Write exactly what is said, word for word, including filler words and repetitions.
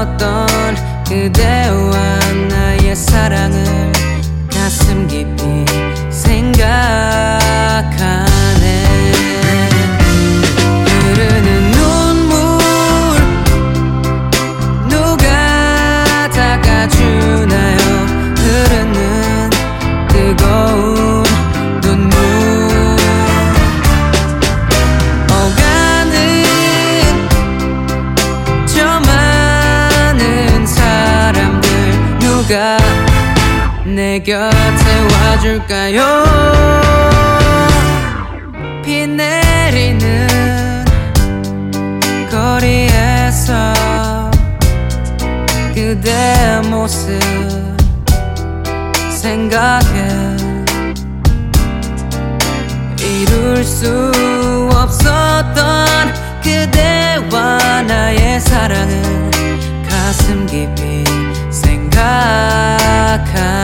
없었던 그대와 나의 사랑을 가슴 깊이 생각하네. 흐르는 눈물 누가 닦아주나요? 흐르는 뜨거운 눈물 오가는 저 많은 사람들 누가 내 곁에 와줄까요? 비 내리는 거리에서 그대 모습 생각해. 이룰 수 없었던 그대와 나의 사랑을 가슴 깊이 생각하네.